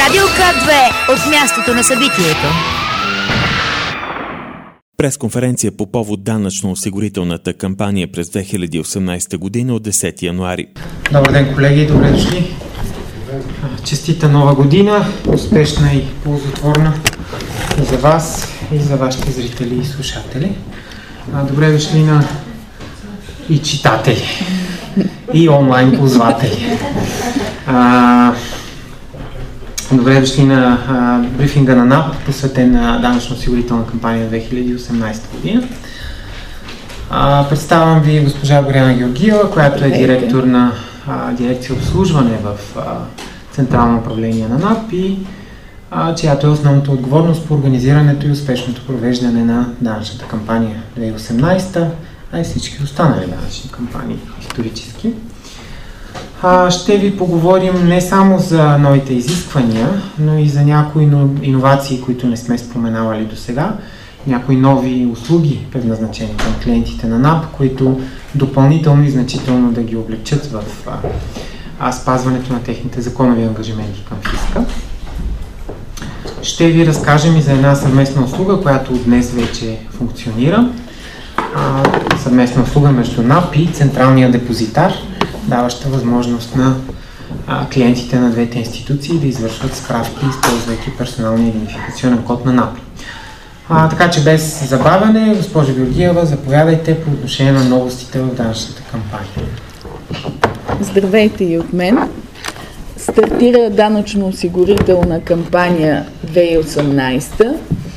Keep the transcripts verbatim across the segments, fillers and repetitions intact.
Радио К две от мястото на събитието. Пресконференция по повод данъчно-осигурителната кампания през две хиляди и осемнадесета година от десети януари. Добър ден, колеги, добре дошли. Честита нова година, успешна и ползотворна и за вас, и за вашите зрители и слушатели. Добре дошли на и читатели, и онлайн ползватели. А, добре дошли на а, брифинга на НАП, посветен на данъчно-осигурителна кампания две хиляди и осемнадесета година. А, представям ви госпожа Боряна Георгиева, която е директор на а, дирекция обслужване в а, Централно управление на НАП и а, чиято е основната отговорност по организирането и успешното провеждане на данъчната кампания две хиляди и осемнадесета, а и всички останали данъчни кампании исторически. А, ще ви поговорим не само за новите изисквания, но и за някои иновации, които не сме споменавали до сега, някои нови услуги, предназначени към клиентите на НАП, които допълнително и значително да ги облегчат в а, а спазването на техните законови ангажименти към фиска. Ще ви разкажем и за една съвместна услуга, която днес вече функционира. А, съвместна услуга между НАП и Централния депозитар, даваща възможност на а, клиентите на двете институции да извършват справки, използвайки персоналния идентификационен код на НАП. А, така че без забавяне, госпожо Георгиева, заповядайте по отношение на новостите в данъчната кампания. Здравейте и от мен. Стартира данъчно-осигурителна кампания две хиляди и осемнадесета.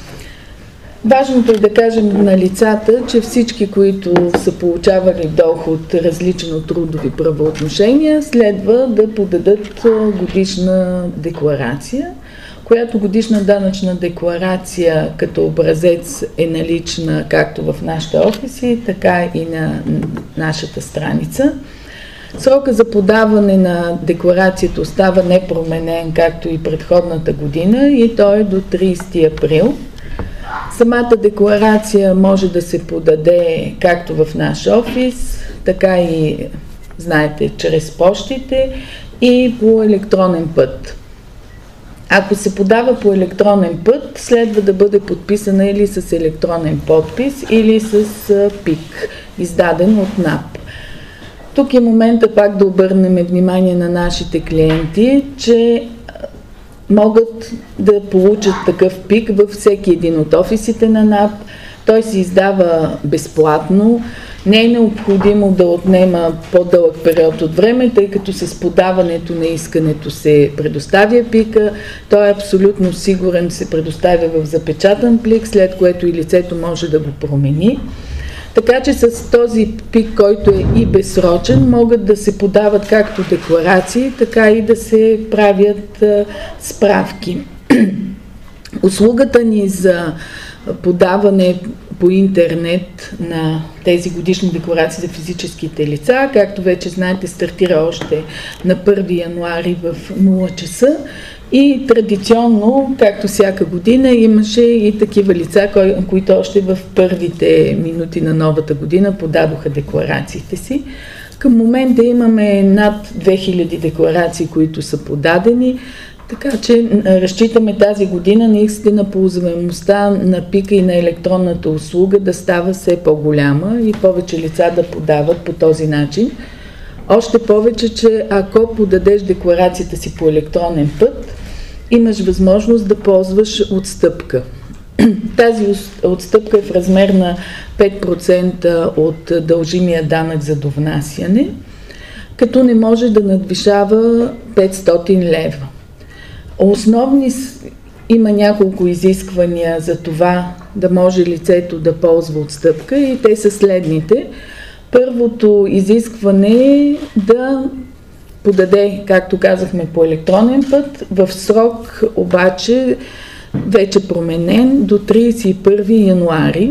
Важното е да кажем на лицата, че всички, които са получавали доход различен от трудови правоотношения, следва да подадат годишна декларация, която годишна данъчна декларация като образец е налична както в нашите офиси, така и на нашата страница. Срока за подаване на декларацията остава непроменен, както и предходната година, и той е до тридесети април. Самата декларация може да се подаде както в наш офис, така и, знаете, чрез пощите и по електронен път. Ако се подава по електронен път, следва да бъде подписана или с електронен подпис, или с ПИК, издаден от НАП. Тук е момента пак да обърнем внимание на нашите клиенти, че могат да получат такъв ПИК във всеки един от офисите на НАП. Той се издава безплатно. Не е необходимо да отнема по-дълъг период от време, тъй като с подаването на искането се предоставя ПИКа. Той е абсолютно сигурен, се предоставя в запечатан плик, след което и лицето може да го промени. Така че с този ПИК, който е и безсрочен, могат да се подават както декларации, така и да се правят а, справки. Услугата ни за подаване по интернет на тези годишни декларации за физическите лица, както вече знаете, стартира още на първи януари в нула часа. И традиционно, както всяка година, имаше и такива лица, които още в първите минути на новата година подадоха декларациите си. Към момента имаме над две хиляди декларации, които са подадени, така че разчитаме тази година наистина ползваемостта на ПИКа и на електронната услуга да става все по-голяма и повече лица да подават по този начин. Още повече, че ако подадеш декларацията си по електронен път, имаш възможност да ползваш отстъпка. Тази отстъпка е в размер на пет процента от дължимия данък за довнасяне, като не може да надвишава петстотин лева. Основни има няколко изисквания за това да може лицето да ползва отстъпка и те са следните. Първото изискване е да подаде, както казахме, по електронен път, в срок обаче вече променен до тридесет и първи януари.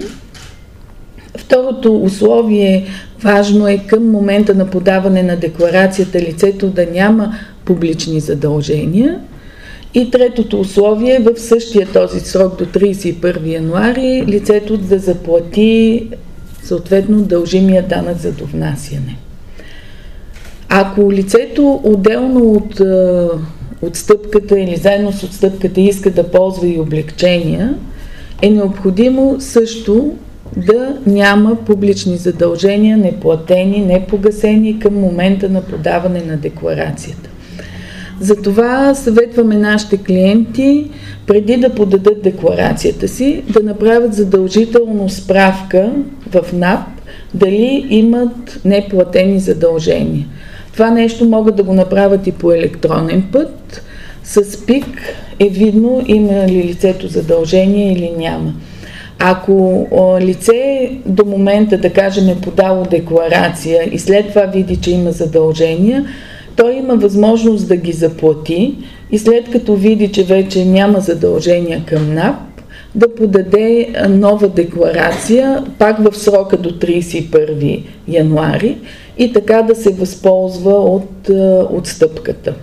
Второто условие важно е към момента на подаване на декларацията лицето да няма публични задължения. И третото условие е в същия този срок до тридесет и първи януари лицето да заплати съответно дължимия данък за довнасяне. Ако лицето отделно от отстъпката или заедно с отстъпката иска да ползва и облекчения, е необходимо също да няма публични задължения, неплатени, непогасени към момента на подаване на декларацията. Затова съветваме нашите клиенти, преди да подадат декларацията си, да направят задължително справка в НАП дали имат неплатени задължения. Това нещо могат да го направят и по електронен път. С ПИК е видно има ли лицето задължение или няма. Ако лице до момента, да кажем, е подало декларация и след това види, че има задължения, той има възможност да ги заплати и след като види, че вече няма задължения към НАП, да подаде нова декларация, пак в срока до тридесет и първи януари и така да се възползва от отстъпката.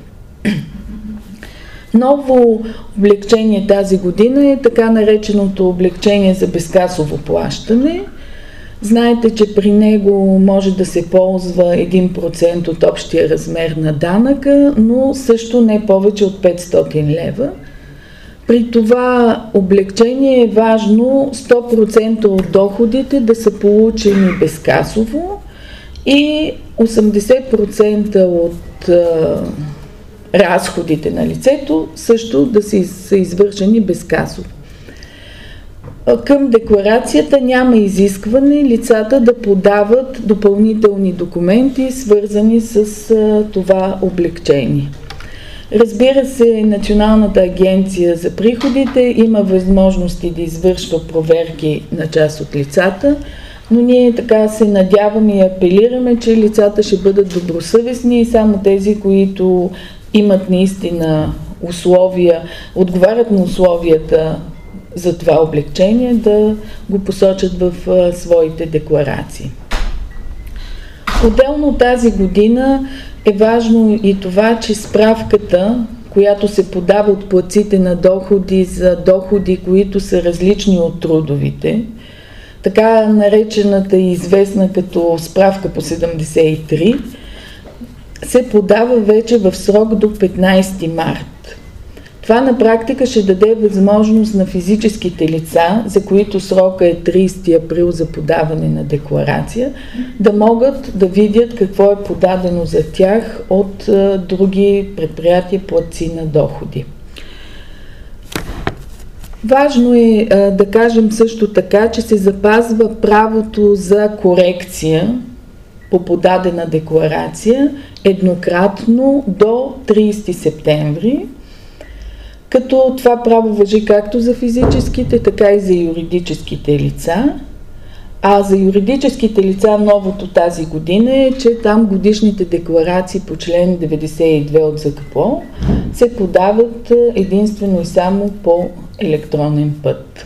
Ново облекчение тази година е така нареченото облекчение за безкасово плащане. Знаете, че при него може да се ползва един процент от общия размер на данъка, но също не повече от петстотин лева. При това облекчение е важно сто процента от доходите да са получени безкасово и осемдесет процента от а, разходите на лицето също да са извършени безкасово. Към декларацията няма изискване лицата да подават допълнителни документи, свързани с а, това облекчение. Разбира се, Националната агенция за приходите има възможности да извършва проверки на част от лицата, но ние така се надяваме и апелираме, че лицата ще бъдат добросъвестни и само тези, които имат наистина условия, отговарят на условията за това облекчение, да го посочат в а, своите декларации. Отделно тази година е важно и това, че справката, която се подава от платците на доходи за доходи, които са различни от трудовите, така наречената и известна като справка по седемдесет и три, се подава вече в срок до петнадесети март. Това на практика ще даде възможност на физическите лица, за които срока е тридесети април за подаване на декларация, да могат да видят какво е подадено за тях от а, други предприятия платци на доходи. Важно е а, да кажем също така, че се запазва правото за корекция по подадена декларация еднократно до тридесети септември, като това право важи както за физическите, така и за юридическите лица. А за юридическите лица новото тази година е, че там годишните декларации по член деветдесет и две от ЗКПО се подават единствено и само по електронен път.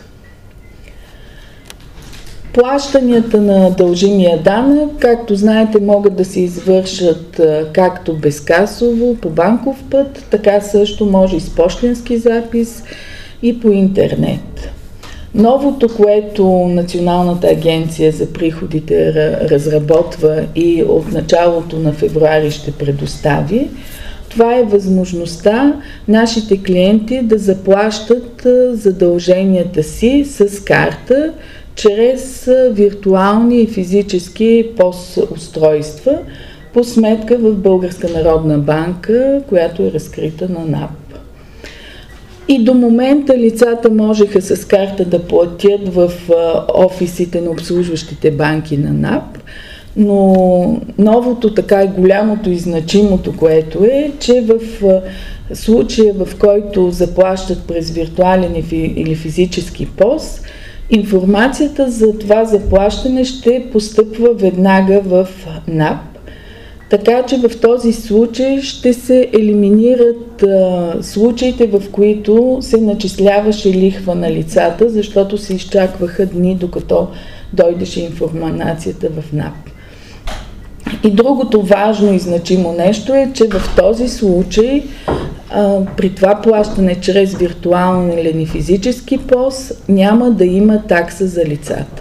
Плащанията на дължимия данък, както знаете, могат да се извършат както безкасово, по банков път, така също може и с пощенски запис и по интернет. Новото, което Националната агенция за приходите разработва и от началото на февруари ще предостави, това е възможността нашите клиенти да заплащат задълженията си с карта, чрез виртуални и физически пос устройства по сметка в Българска народна банка, която е разкрита на НАП. И до момента лицата можеха с карта да платят в офисите на обслужващите банки на НАП, но новото, така и голямото и значимото, което е, че в случая, в който заплащат през виртуален или физически пос, информацията за това заплащане ще постъпва веднага в НАП, така че в този случай ще се елиминират а, случаите, в които се начисляваше лихва на лицата, защото се изчакваха дни, докато дойдеше информацията в НАП. И другото важно и значимо нещо е, че в този случай а, при това плащане чрез виртуален или физически пос няма да има такса за лицата.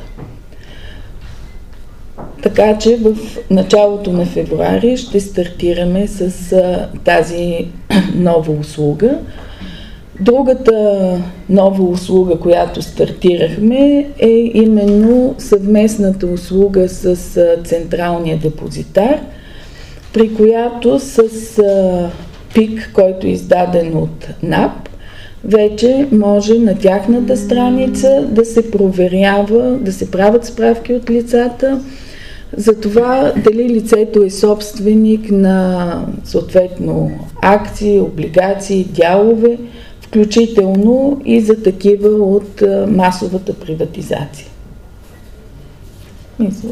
Така че в началото на февруари ще стартираме с а, тази нова услуга. Другата нова услуга, която стартирахме, е именно съвместната услуга с Централния депозитар, при която с ПИК, който е издаден от НАП, вече може на тяхната страница да се проверява, да се правят справки от лицата за това дали лицето е собственик на съответно акции, облигации, дялове, включително и за такива от масовата приватизация. Мисля.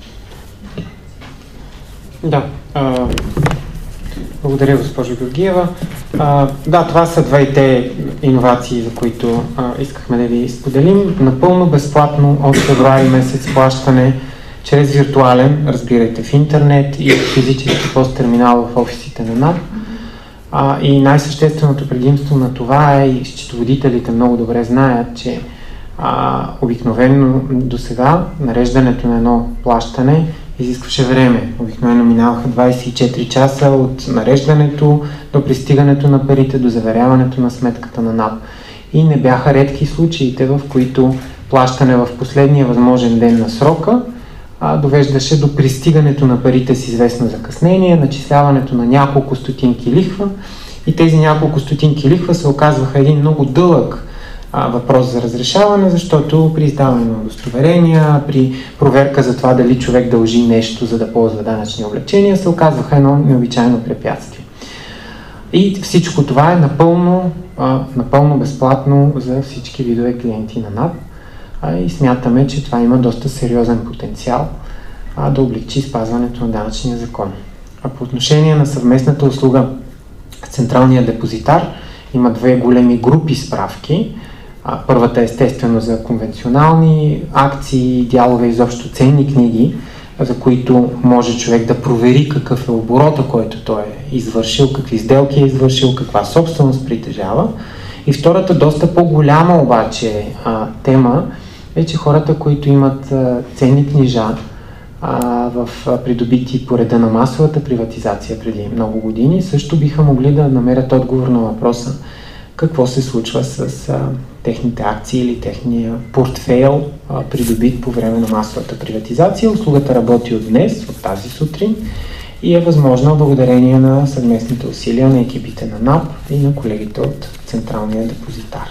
Да. А, благодаря, госпожо Георгиева. А, да, това са двете иновации, за които а, искахме да ви споделим. Напълно безплатно от февруари месец плащане чрез виртуален, разбирайте, в интернет и физически посттерминал в офисите на НАП. А, и най-същественото предимство на това е, и счетоводителите много добре знаят, че а, обикновено до сега нареждането на едно плащане изискваше време. Обикновено минаваха двадесет и четири часа от нареждането до пристигането на парите, до заверяването на сметката на НАП. И не бяха редки случаите, в които плащане в последния възможен ден на срока а, довеждаше до пристигането на парите с известно закъснение, начисляването на няколко стотинки лихва, и тези няколко стотинки лихва се оказваха един много дълъг а, въпрос за разрешаване, защото при издаване на удостоверения, при проверка за това дали човек дължи нещо, за да ползва данъчни облекчения, се оказваха едно необичайно препятствие. И всичко това е напълно, а, напълно безплатно за всички видове клиенти на НАП. И смятаме, че това има доста сериозен потенциал а, да облегчи спазването на данъчния закон. А по отношение на съвместната услуга Централния депозитар, има две големи групи справки. А, първата е естествено за конвенционални акции, дялове, изобщо ценни книги, за които може човек да провери какъв е оборота, който той е извършил, какви сделки е извършил, каква собственост притежава. И втората, доста по-голяма обаче а, тема, е, че хората, които имат а, ценни книжа а, в а, придобити по реда на масовата приватизация преди много години, също биха могли да намерят отговор на въпроса какво се случва с а, техните акции или техния портфейл, а, придобит по време на масовата приватизация. Услугата работи от днес, от тази сутрин, и е възможна благодарение на съвместните усилия на екипите на НАП и на колегите от Централния депозитар.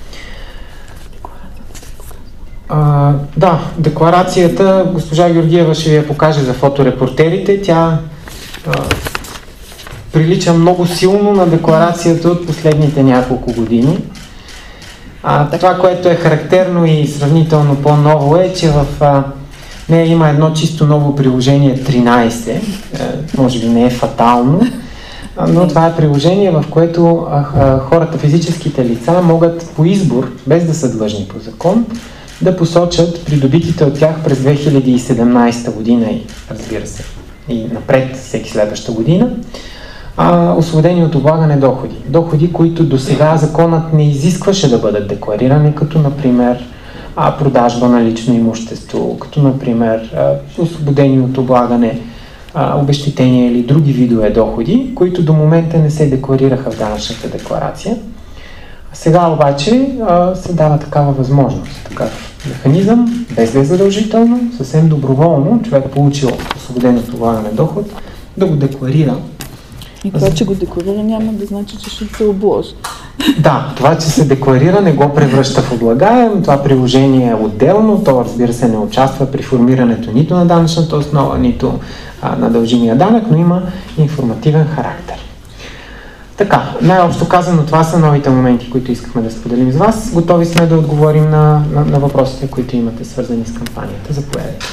А, да, декларацията, госпожа Георгиева ще ви я покаже за фоторепортерите. Тя а, прилича много силно на декларацията от последните няколко години. А, това, което е характерно и сравнително по-ново е, че в а, нея има едно чисто ново приложение тринадесет. Е, може би не е фатално, но това е приложение, в което а, а, хората, физическите лица, могат по избор, без да са длъжни по закон, да посочат придобитите от тях през две хиляди и седемнадесета година и, разбира се, и напред всеки следваща година, а, освободени от облагане доходи. Доходи, които до сега законът не изискваше да бъдат декларирани, като например а, продажба на лично имущество, като например а, освободени от облагане а, обезщетения или други видове доходи, които до момента не се декларираха в данъчната декларация. Сега обаче а, се дава такава възможност, такъв механизъм, без да е задължително, съвсем доброволно, човек получил освободен от облагане доход, да го декларира. И това, че го декларира, няма да значи, че ще се обложи. Да, това, че се декларира, не го превръща в облагаем. Това приложение е отделно, то, разбира се, не участва при формирането нито на данъчната основа, нито а, на дължимия данък, но има информативен характер. Така, най-общо казано, това са новите моменти, които искахме да споделим с вас. Готови сме да отговорим на, на, на въпросите, които имате, свързани с кампанията. Заповядайте.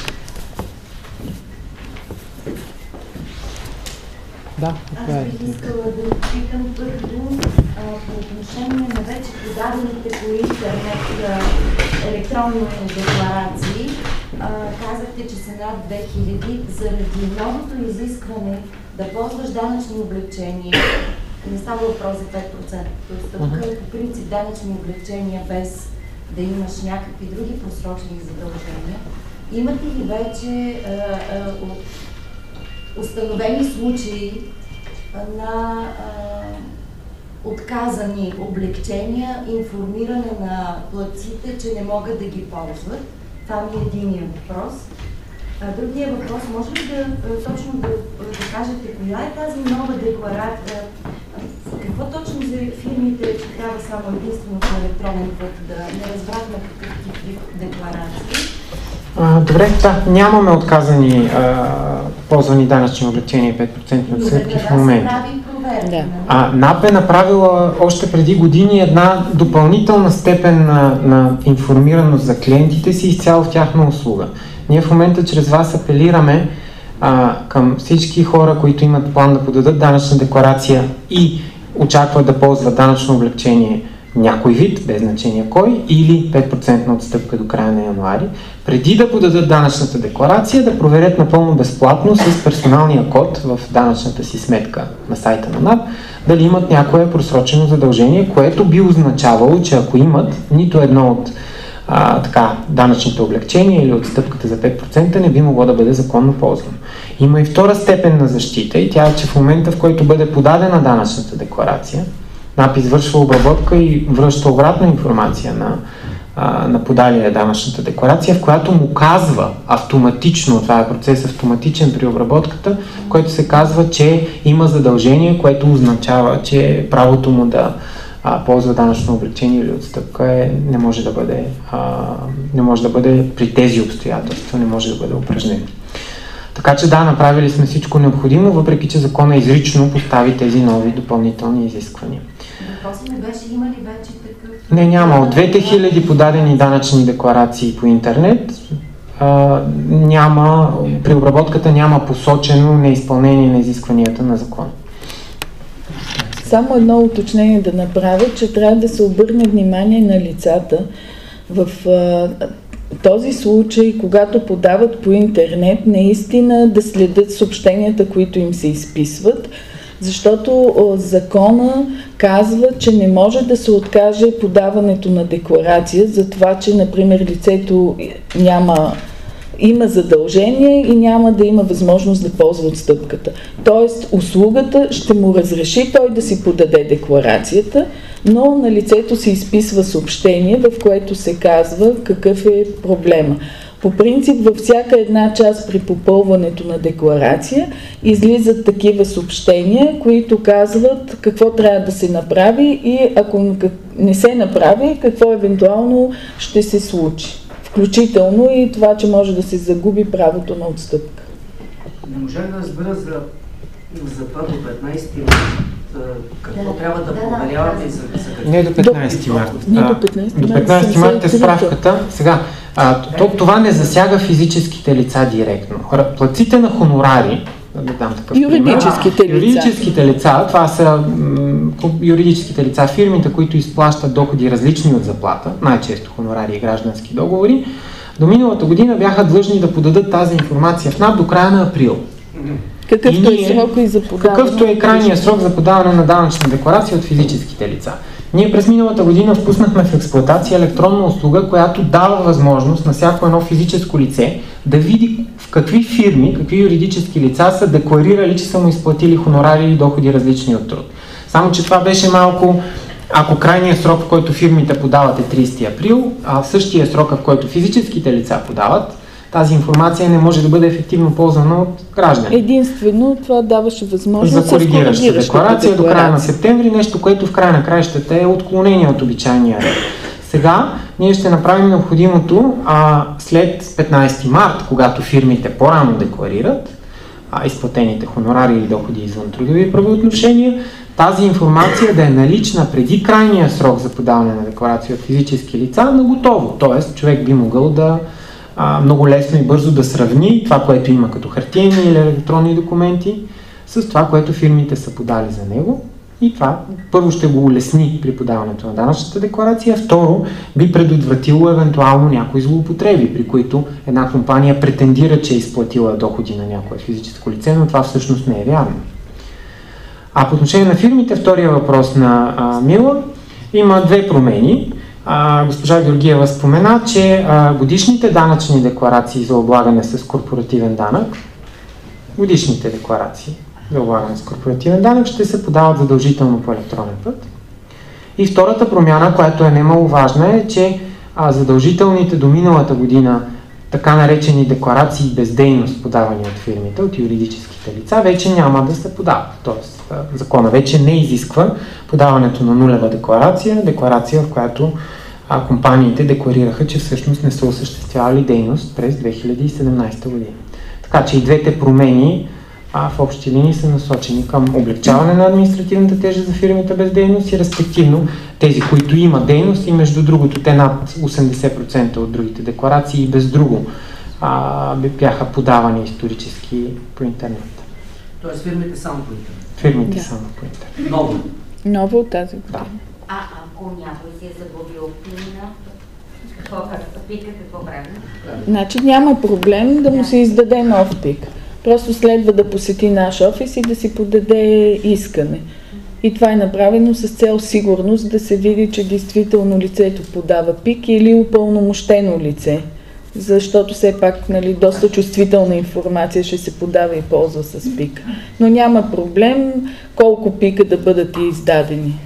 Да, Аз бих искала да питам първо а, по отношение на вече подадените по интернет електронни декларации. А, казахте, че са над две хиляди. Заради новото изискване да ползваш данъчни облегчения, не става въпрос за пет процента. Тоест, по принцип данъчни облегчения без да имаш някакви други просрочени задължения. Имате ли вече а, а, установени случаи на а, отказани облегчения, информиране на платците, че не могат да ги ползват. Това ми е единия въпрос. А другия въпрос, може ли да точно да, да кажете коя е тази нова декларация? Какво точно за фирмите, че трябва само единствено по електронен път, да не разбрахме какъв тип декларации? А, добре, да, нямаме отказани а, ползвани данъчни облегчения пет процента отстъпки в момента. Да. А, НАП е направила още преди години една допълнителна степен на, на информираност за клиентите си изцяло в тяхна услуга. Ние в момента чрез вас апелираме а, към всички хора, които имат план да подадат данъчна декларация и очакват да ползват данъчно облегчение някой вид, без значение кой, или пет процента отстъпка до края на януари, преди да подадат данъчната декларация, да проверят напълно безплатно с персоналния код в данъчната си сметка на сайта на НАП, дали имат някое просрочено задължение, което би означавало, че ако имат нито едно от а, така, данъчните облегчения или отстъпката за пет процента, не би могло да бъде законно ползвано. Има и втора степен на защита и тя е, че в момента, в който бъде подадена данъчната декларация, НАП извършва обработка и връща обратна информация на, а, на подалия данъчната декларация, в която му казва автоматично, това е процес автоматичен при обработката, който се казва, че има задължение, което означава, че правото му да а, ползва данъчно облегчение или отстъпка е, не може да бъде, а, не може да бъде при тези обстоятелства, не може да бъде упражнено. Така че да, направили сме всичко необходимо, въпреки че закона изрично постави тези нови допълнителни изисквания. Въпросът ми беше, има ли вече такъв? Не, няма. От две хиляди подадени данъчни декларации по интернет, а, няма, при обработката няма посочено неизпълнение на изискванията на закона. Само едно уточнение да направя, че трябва да се обърне внимание на лицата в а, този случай, когато подават по интернет, наистина да следят съобщенията, които им се изписват, защото закона казва, че не може да се откаже подаването на декларация за това, че, например, лицето няма, има задължение и няма да има възможност да ползва отстъпката. Тоест, услугата ще му разреши той да си подаде декларацията, но на лицето се изписва съобщение, в което се казва какъв е проблема. По принцип, във всяка една част при попълването на декларация излизат такива съобщения, които казват какво трябва да се направи и ако не се направи, какво евентуално ще се случи. Включително и това, че може да се загуби правото на отстъпка. Не можах да разбера за, за това до петнайсети март. Какво да, трябва да, да проверяваме и за, за какво? Не до петнайсети март. Не до петнайсети март. До петнайсети март е справката. Сега, а, то, това не засяга физическите лица директно. Платците на хонорари, да дам такъв юридическите пример, лица. Юридическите лица, това са м, юридическите лица, фирмите, които изплащат доходи различни от заплата, най-често хонорари и граждански договори, до миналата година бяха длъжни да подадат тази информация в НАП до края на април. Какъвто ние, е срок и за подаване. Какъвто е крайният срок за подаване на данъчна декларация от физическите лица. Ние през миналата година впуснахме в експлоатация електронна услуга, която дава възможност на всяко едно физическо лице да види в какви фирми, какви юридически лица са декларирали, че са му изплатили хонорари или доходи различни от труд. Само че това беше малко, ако крайният срок, в който фирмите подават е трийсети април, а в същия срок, в който физическите лица подават, тази информация не може да бъде ефективно ползвана от граждани. Единствено това даваше възможност за коригираща декларация, декларация до края на септември, нещо, което в края на краищата е отклонение от обичайния ред. Сега ние ще направим необходимото а, след петнайсети март, когато фирмите по-рано декларират а, изплатените хонорари или доходи извън трудови правоотношения, тази информация да е налична преди крайния срок за подаване на декларация от физически лица на готово. Тоест човек би могъл да а, много лесно и бързо да сравни това, което има като хартиени или електронни документи с това, което фирмите са подали за него. И това първо ще го улесни при подаването на данъчната декларация, второ би предотвратило евентуално някои злоупотреби, при които една компания претендира, че е изплатила доходи на някое физическо лице, но това всъщност не е вярно. А по отношение на фирмите, втория въпрос на а, Мила, има две промени. А, госпожа Георгиева спомена, че а, годишните данъчни декларации за облагане с корпоративен данък, годишните декларации за облагане с корпоративен данък ще се подават задължително по електронен път. И втората промяна, която е немаловажна, е, че а, задължителните до миналата година така наречени декларации без дейност, подавани от фирмите, от юридическите лица, вече няма да се подават. Тоест, а, закона вече не изисква подаването на нулева декларация, декларация, в която а, компаниите декларираха, че всъщност не са осъществявали дейност през две хиляди и седемнадесета година. Така че и двете промени а, в общи линии са насочени към облегчаване на административната тежест за фирмите без дейност и респективно тези, които има дейност и между другото те над осемдесет процента от другите декларации и без друго а, бяха подавани исторически по интернет. Тоест фирмите само по интернет? Фирмите Да. само по интернет. Ново? Ново от тази година. Да. А ако някой си е загубил пина, какво пика, какво прави? Значи няма проблем да му се издаде нов пик. Просто следва да посети наш офис и да си подаде искане. И това е направено с цел сигурност да се види, че действително лицето подава пик или упълномощено лице. Защото все пак, нали, доста чувствителна информация ще се подава и ползва с пик. Но няма проблем колко пика да бъдат и издадени.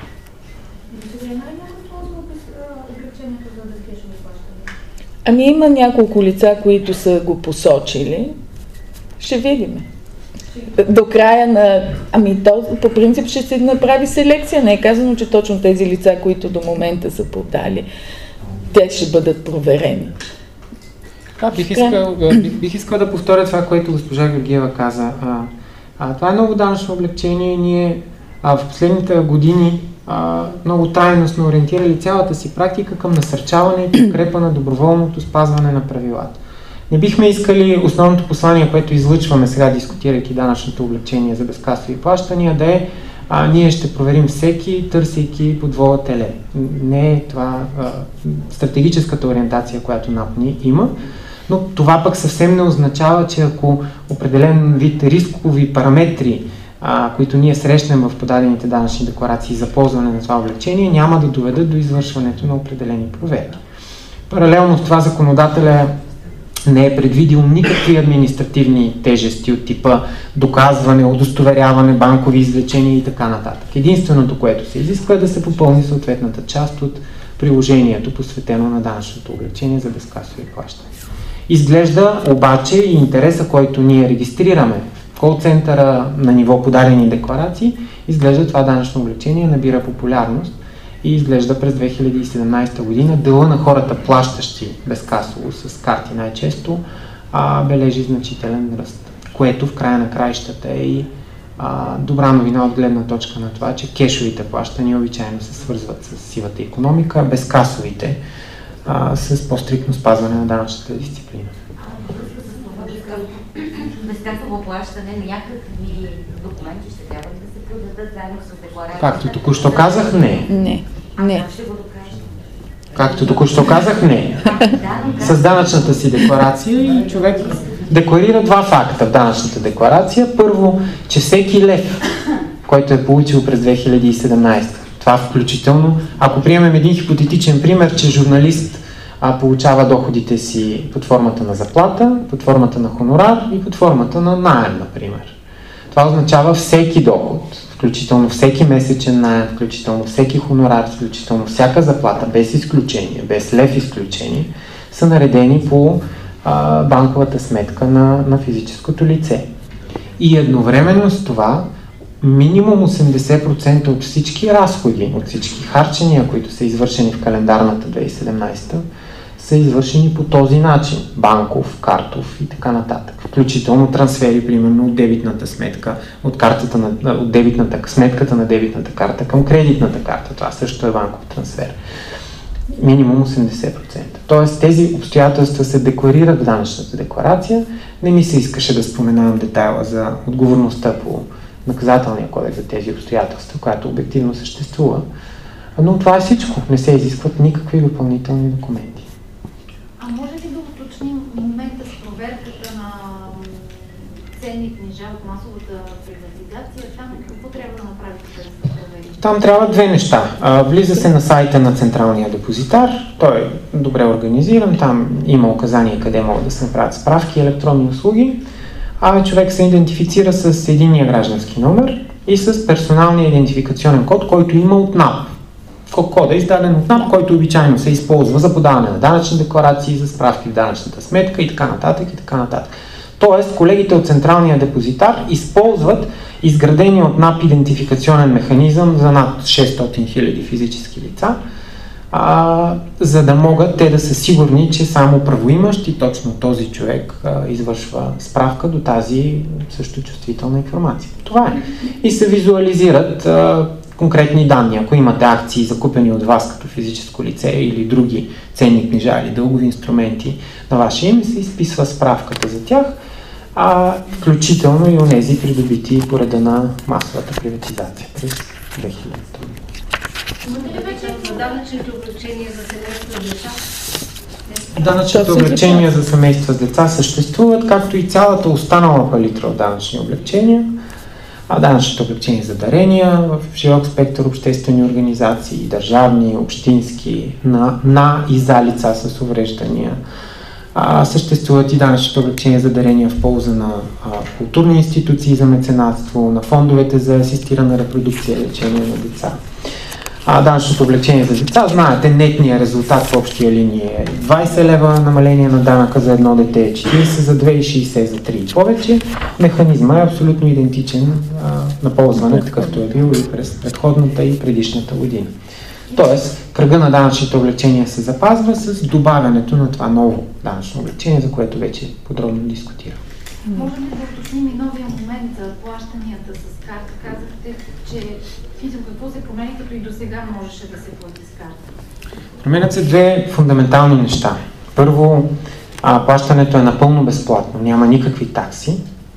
Ами има няколко лица, които са го посочили. Ще видим. До края на... Ами то по принцип ще се направи селекция. Не е казано, че точно тези лица, които до момента са подали, те ще бъдат проверени. Да, бих искал, бих, бих искал да повторя това, което госпожа Георгиева каза. А, а, това е ново данъчно облегчение. Ние а, в последните години а, много трайно сме ориентирали цялата си практика към насърчаване и подкрепа на доброволното спазване на правилата. Не бихме искали основното послание, което излъчваме сега, дискутирайки данъчното облегчение за безкасови плащания, да е а, ние ще проверим всеки, търсейки подвола теле. Не е това а, стратегическата ориентация, която НАП ни има, но това пък съвсем не означава, че ако определен вид рискови параметри, а, които ние срещнем в подадените данъчни декларации за ползване на това облегчение, няма да доведат до извършването на определени проверки. Паралелно с това законодателя не е предвидил никакви административни тежести от типа доказване, удостоверяване, банкови извлечения и така нататък. Единственото, което се изисква е да се попълни съответната част от приложението, посветено на данъчното облегчение за безкасови плащания. Изглежда обаче и интереса, който ние регистрираме в кол-центъра на ниво подадени декларации, изглежда това данъчно облегчение набира популярност и изглежда през две хиляди и седемнадесета година дела на хората, плащащи безкасово с карти най-често, а, бележи значителен ръст, което в края на краищата е и а, добра новина от гледна точка на това, че кешовите плащания обичайно се свързват с сивата икономика, безкасовите а, с по-стриктно спазване на данъчната дисциплина. Безкасово плащане на някакви документи ще трябва да се подадат заедно с декларация. Както току-що казах, не. Не, не. Ще го докажа. Както току-що казах, не. С данъчната си декларация и човек декларира два факта в данъчната декларация. Първо, че всеки лев, който е получил през две хиляди и седемнадесета, това включително, ако приемем един хипотетичен пример, че журналист а, получава доходите си под формата на заплата, под формата на хонорар и под формата на наем, например. Това означава всеки доход, включително всеки месечен наем, включително всеки хонорар, включително всяка заплата, без изключение, без лев изключение, са наредени по а, банковата сметка на, на физическото лице. И едновременно с това, минимум осемдесет процента от всички разходи, от всички харчения, които са извършени в календарната две хиляди и седемнадесета, са извършени по този начин. Банков, картов и така нататък. Включително трансфери, примерно, от дебитната сметка, от, картата на, от дебитната, сметката на дебитната карта към кредитната карта. Това също е банков трансфер. Минимум осемдесет процента. Тоест тези обстоятелства се декларират в данъчната декларация. Не ми се искаше да споменавам детайла за отговорността по наказателния кодекс за тези обстоятелства, която обективно съществува. Но това е всичко. Не се изискват никакви допълнителни документи. А може ли да уточним момента с проверката на ценни книжа от масовата приватизация? Там какво трябва да направите, да се провери? Там трябва две неща. Влиза се на сайта на Централния депозитар. Той е добре организиран. Там има указания къде могат да се направят справки и електронни услуги. А човек се идентифицира с единния граждански номер и с персоналния идентификационен код, който има от НАП. кода е издаден от НАП, който обичайно се използва за подаване на данъчни декларации, за справки в данъчната сметка и така нататък и така нататък. Тоест, колегите от Централния депозитар използват изградения от НАП идентификационен механизъм за над шестстотин хиляди физически лица, а, за да могат те да са сигурни, че само правоимащ и точно този човек а, извършва справка до тази също чувствителна информация. Това е. И се визуализират а, конкретни данни. Ако имате акции, закупени от вас като физическо лице или други ценни книжа или дългови инструменти на ваше име, се изписва справката за тях, а включително и онези придобити по реда на масовата приватизация през две хилядната година. Имате ли вече за данъчните облегчения за семейства с деца? Данъчните облегчения за семейства с деца съществуват, както и цялата останала палитра от данъчни облегчения. А данъчните облегчения за дарения в широк спектър обществени организации, държавни, общински, на, на и за лица с увреждания. А, съществуват и данъчните облегчения за дарения в полза на а, културни институции за меценатство, на фондовете за асистирана репродукция и лечение на деца. А, данъчното облегчение за деца, знаете, нетният резултат в общия линия е двайсет лева, намаление на данъка за едно дете, четирийсет за две и шейсет за три и повече. Механизма е абсолютно идентичен а, на ползване, такъвто е бил и през предходната и предишната година. Тоест, кръга на данъчните облегчения се запазва с добавянето на това ново данъчно облегчение, за което вече подробно дискутирам. Може ли да уточним и новия момент за плащанията с карта? Казахте, че какво се промени, като и до сега можеше да се плати с карта? Променят се две фундаментални неща. Първо, а, плащането е напълно безплатно, няма никакви такси.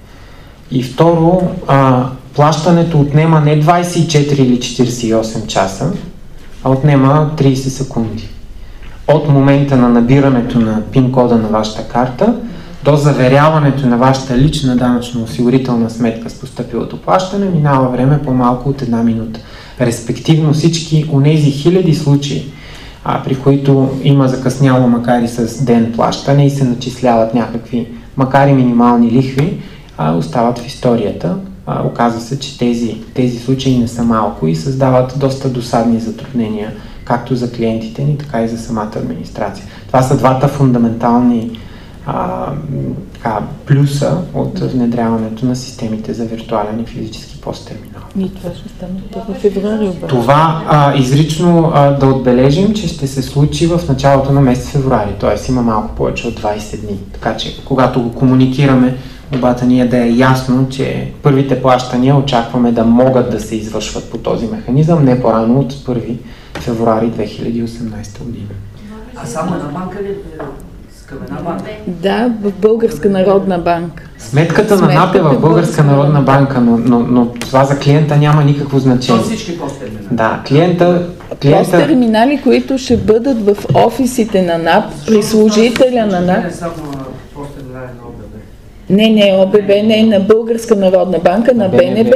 И второ, а, плащането отнема не двайсет и четири или четирийсет и осем часа, а отнема трийсет секунди. От момента на набирането на пин-кода на вашата карта до заверяването на вашата лична данъчно-осигурителна сметка с постъпилото плащане минава време по-малко от една минута. Респективно всички онези хиляди случаи, а, при които има закъсняло макар и с ден плащане и се начисляват някакви, макар и минимални лихви, а, остават в историята. А, оказва се, че тези, тези случаи не са малко и създават доста досадни затруднения, както за клиентите ни, така и за самата администрация. Това са двата фундаментални а, така, плюса от внедряването на системите за виртуален и физически посттерминал. И това ще стане в февруари обаче. Това а, изрично а, да отбележим, че ще се случи в началото на месец февруари, т.е. има малко повече от двайсет дни. Така че, когато го комуникираме, обата ни е да е ясно, че първите плащания очакваме да могат да се извършват по този механизъм не по-рано от първи февруари две хиляди и осемнадесета година. А само една банка ли? Към една банка? Да, в Българска народна банка. Сметката на НАП е в Българска народна банка, но, но, но това за клиента няма никакво значение. Това всички посттерминали. Да, клиента... клиента... Посттерминали, които ще бъдат в офисите на НАП, при служителя на НАП. Не само посттерминали на ОББ. Не, не, ОББ, не, на Българска народна банка, на БНБ,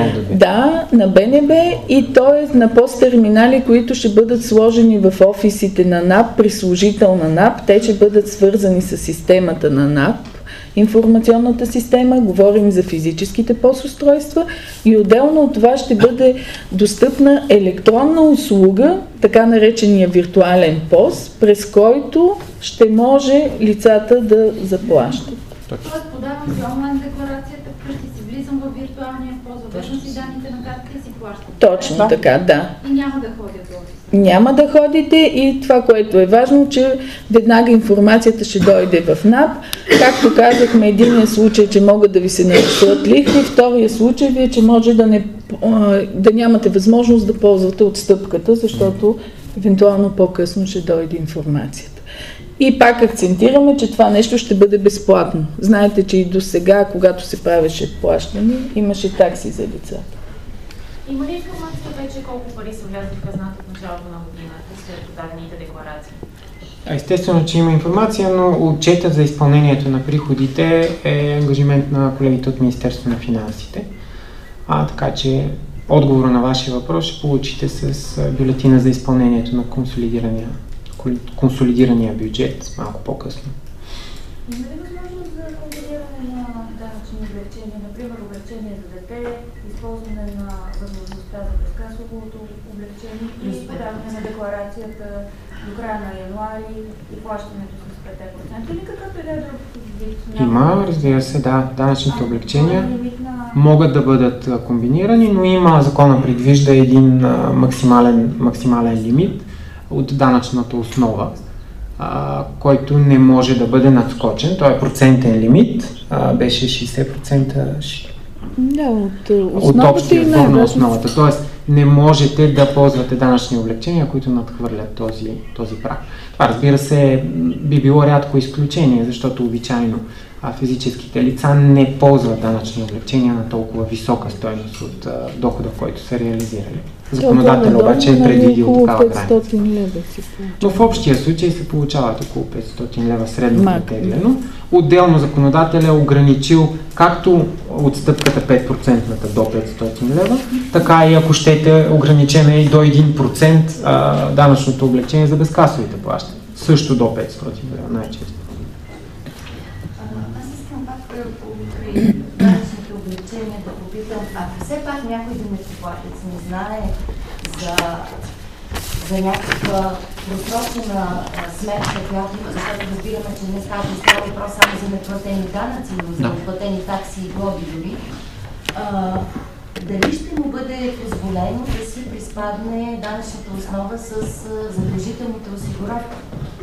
да, на БНБ и т.е. на посттерминали, които ще бъдат сложени в офисите на НАП, при служител на НАП, те ще бъдат свързани с системата на НАП, информационната система, говорим за физическите постустройства и отделно от това ще бъде достъпна електронна услуга, така наречения виртуален пост, през който ще може лицата да заплащат. Тоест подавам си онлайн декларацията, вкъщи си влизам в виртуалния пост, въвеждам си данните на картата и си плащам. Точно да. Така, да. И няма да ходя до офис. Няма да ходите и това, което е важно, че веднага информацията ще дойде в НАП. Както казахме, единият случай, че могат да ви се начислят лихви, втория случай ви е, че може да, не, да нямате възможност да ползвате отстъпката, защото евентуално по-късно ще дойде информацията. И пак акцентираме, че това нещо ще бъде безплатно. Знаете, че и до сега, когато се правеше плащане, имаше такси за лицата. Има ли информация вече колко пари са влязли в хазната от началото на годината след подадените декларации? Естествено, че има информация, но отчетът за изпълнението на приходите е ангажимент на колегите от Министерството на финансите. А, така че отговора на вашия въпрос ще получите с бюлетина за изпълнението на консолидирания, консолидирания бюджет малко по-късно. Има ли възможност за контролиране на данъчни облегчения, например облегчение за дете, използване на възможността за безкасовото облегчение и подаване на декларацията до края на януари и плащането с пет процента или какъвто и да е друг вид? Има, разбира се, да, данъчните облегчения могат да бъдат а, комбинирани, но има, закона предвижда един а, максимален, максимален лимит от данъчната основа, а, който не може да бъде надскочен. Той е процентен лимит, а, беше шейсет процента Да, от, от общия сбор на основата. Тоест не можете да ползвате данъчни облегчения, които надхвърлят този, този праг. Това, разбира се, би било рядко изключение, защото обичайно а, физическите лица не ползват данъчни облегчения на толкова висока стойност от а, дохода, който са реализирали. Законодателя обаче е предвидил такава граница. Но в общия случай се получават около петстотин лева средно претеглено. Отделно законодателя е ограничил както отстъпката пет процента до петстотин лева, така и ако щете ограничена и до един процент а, данъчното облегчение за безкасовите плащания. Също до петстотин лева най-често. Аз искам пак покрай данъчните облегчения да попитам, ако все пак някой данъкоплатец не знае за, за някаква просрочена сметка, която има, защото разбираме, че не става въпрос само за неплатени данъци, но за неплатени такси и глоби дори, а, дали ще му бъде позволено да си приспадне данъчната основа с задължителните осигуровки?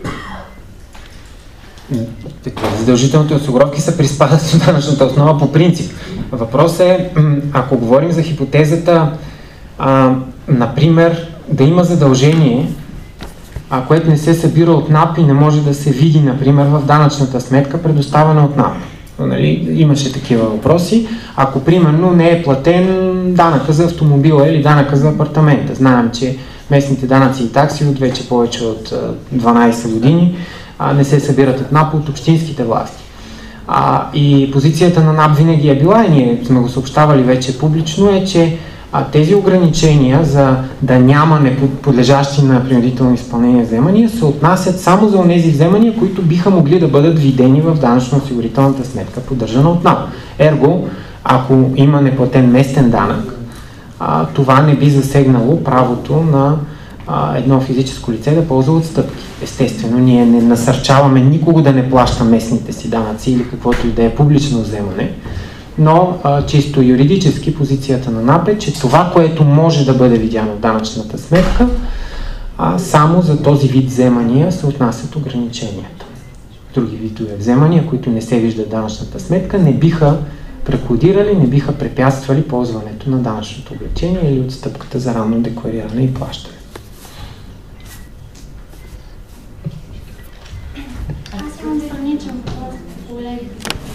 Задължителните осигуровки са приспадат с данъчната основа по принцип. Въпрос е, ако говорим за хипотезата, а, например, да има задължение, а, което не се събира от НАП и не може да се види, например, в данъчната сметка, предоставена от НАП. Нали, имаше такива въпроси. Ако, примерно, не е платен данъка за автомобила или данъка за апартамента. Знаем, че местните данъци и такси от вече повече от дванайсет години а, не се събират от НАП, от общинските власти. А, и позицията на НАП винаги е била, и ние сме го съобщавали вече публично, е, че а, тези ограничения за да няма неподлежащи на принудително изпълнение вземания се отнасят само за онези вземания, които биха могли да бъдат видени в данъчно-осигурителната сметка, поддържана от НАП. Ерго, ако има неплатен местен данък, а, това не би засегнало правото на а, едно физическо лице да ползва отстъпки. Естествено, ние не насърчаваме никого да не плаща местните си данъци или каквото и да е публично вземане, но а, чисто юридически позицията на НАП е, че това, което може да бъде видяно в данъчната сметка, а само за този вид вземания се отнасят ограниченията. Други видове вземания, които не се виждат в данъчната сметка, не биха преклудирали, не биха препятствали ползването на данъчното облегчение или отстъпката за ранно деклариране и плащане. Аз имам страничен въпрос, колеги.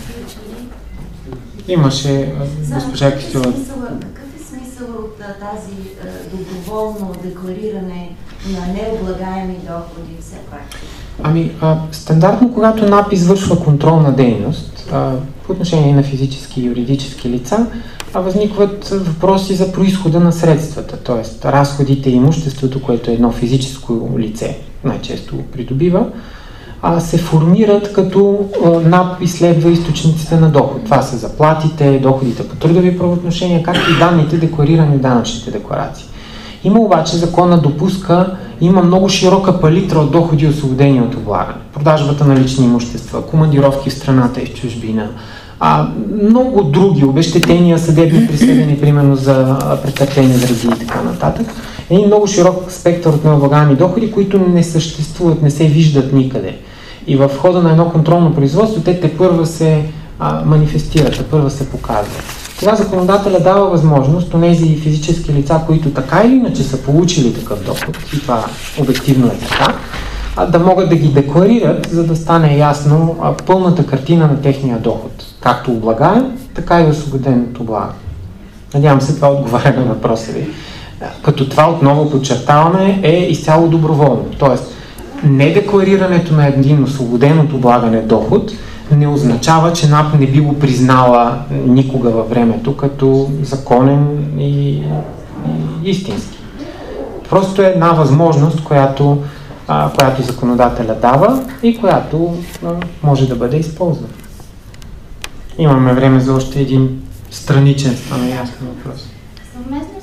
Имаше госпожа Кистова. Какъв е смисъл от тази доброволно деклариране на необлагаеми доходи все пак? Ами, а, стандартно, когато НАП извършва контролна дейност а, по отношение на физически и юридически лица, а възникват въпроси за произхода на средствата, т.е. разходите и имуществото, което едно физическо лице най-често придобива, а, се формират като а, НАП изследва източниците на доход. Това са заплатите, доходите по трудови правоотношения, както и данните, декларирани в данъчните декларации. Има обаче, закона допуска, има много широка палитра от доходи, освободени от облагане. Продажбата на лични имущества, командировки в страната и в чужбина, а, много други обезщетения, съдебни присъдени, примерно за претърпени вреди и така нататък. Един много широк спектър от необлагаеми доходи, които не съществуват, не се виждат никъде. И в хода на едно контролно производство те тепърва се а, манифестират, тепърва се показват. Сега законодателя дава възможност онези физически лица, които така или иначе са получили такъв доход, и това обективно е така, да могат да ги декларират, за да стане ясно пълната картина на техния доход. Както облагаем, така и освободен от облагане. Надявам се, това отговаря на въпроса ви. Като това отново подчертаваме е изцяло доброволно. Тоест, недекларирането на един освободен от облагане доход не означава, че НАП не би го признала никога във времето като законен и, и истински. Просто е една възможност, която, а, която законодателя дава и която а, може да бъде използвана. Имаме време за още един страничен, стана ясен въпрос.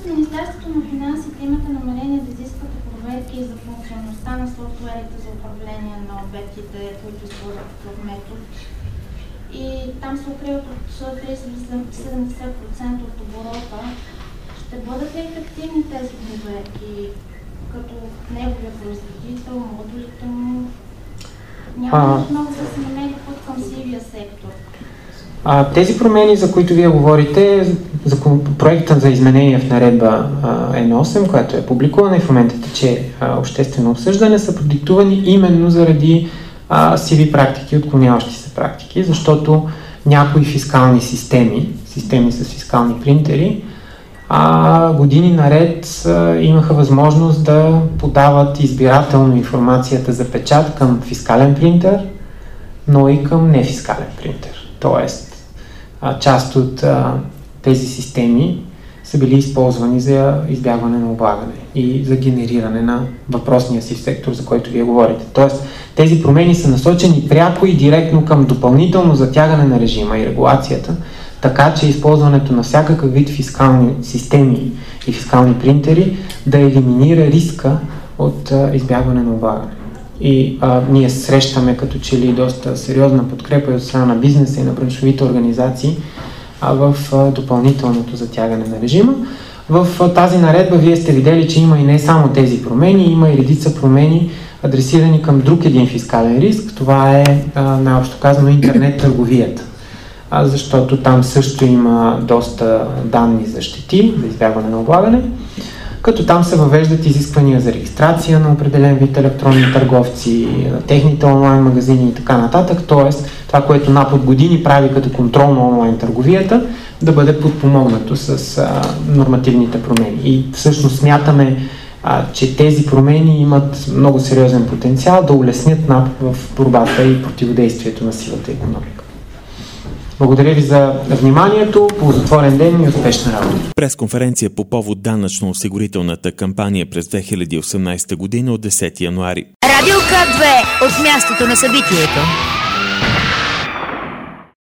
Министерството на финансите имате намерение да изисквате проверки за функционалността на софтуерите за управление на обектите, които използват такъв метод. И там се укриват от тридесет до седемдесет процента от оборота. Ще бъдат ли ефективни тези проверки като неговия производител, модулите му? Няма ли много да се намери път към сивия сектор? А, тези промени, за които вие говорите, за проекта за изменение в наредба Н осем, която е публикувана и в момента тече обществено обсъждане, са продиктувани именно заради а, сиви практики, отклоняващи се практики, защото някои фискални системи, системи с фискални принтери, а години наред а, имаха възможност да подават избирателно информацията за печат към фискален принтер, но и към нефискален принтер. Тоест, а, част от а, тези системи са били използвани за избягване на облагане и за генериране на въпросния си сектор, за който вие говорите. Тоест, тези промени са насочени пряко и директно към допълнително затягане на режима и регулацията, така че използването на всякакъв вид фискални системи и фискални принтери да елиминира риска от а, избягване на облагане. И а, ние срещаме като че ли доста сериозна подкрепа от страна на бизнеса и на браншовите организации а, в а, допълнителното затягане на режима. В а, тази наредба вие сте видели, че има и не само тези промени, има и редица промени, адресирани към друг един фискален риск. Това е а, най-общо казано интернет търговията. А, защото там също има доста данни за щети, за избягване на облагане, като там се въвеждат изисквания за регистрация на определен вид електронни търговци, на техните онлайн магазини и така нататък, т.е. това, което НАП от години прави като контрол на онлайн търговията, да бъде подпомогнато с а, нормативните промени. И всъщност смятаме, а, че тези промени имат много сериозен потенциал да улеснят НАП в борбата и противодействието на сивата икономика. Благодаря ви за вниманието, ползотворен ден и успешна работа. Пресконференция по повод данъчно-осигурителната кампания през две хиляди и осемнадесета година от десети януари. Радио К две от мястото на събитието.